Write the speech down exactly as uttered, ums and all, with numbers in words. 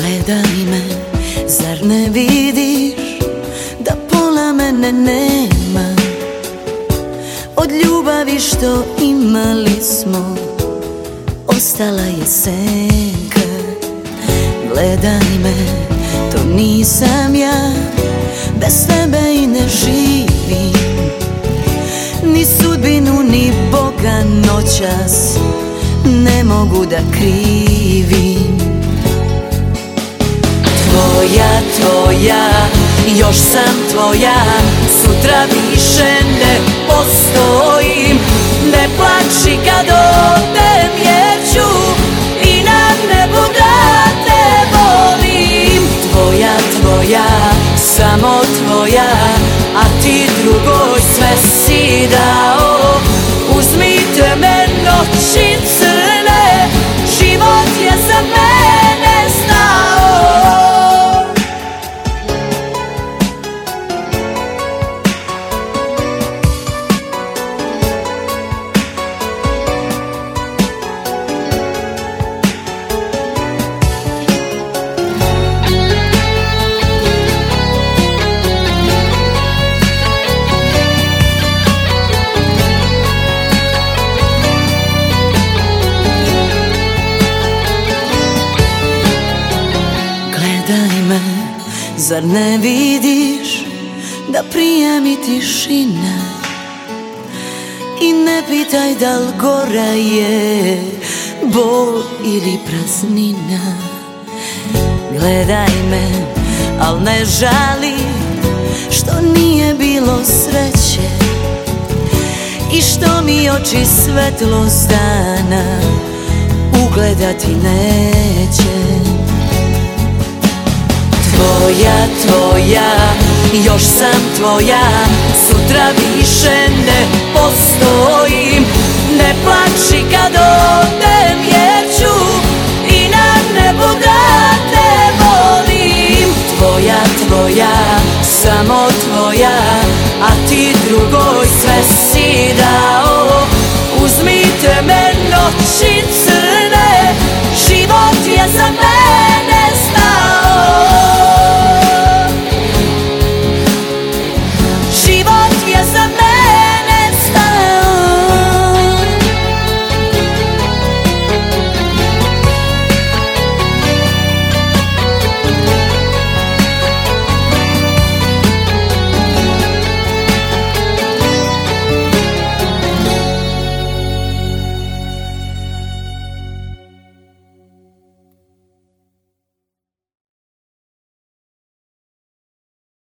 Gledaj me, zar ne vidiš da pola mene nema? Od ljubavi što imali smo ostala je senka. Gledaj me, to nisam ja, bez tebe i ne živim. Ni sudbinu, ni Boga noćas ne mogu da krivim. Tvoja, tvoja, još sam tvoja, sutra više ne postojim. Ne plači kad odem jer ću i na nebu da te volim. Tvoja, tvoja, samo tvoja, a ti drugoj sve si dao. Uzmite me noći crne, život je za mene stao. Gledaj me, zar ne vidiš da prija mi tišina? I ne pitaj da li gora je bol ili praznina. Gledaj me, al ne žali što nije bilo sreće i što mi oči svetlost dana ugledati neće. Tvoja, tvoja, još sam tvoja, sutra više ne postojim. Ne plači kad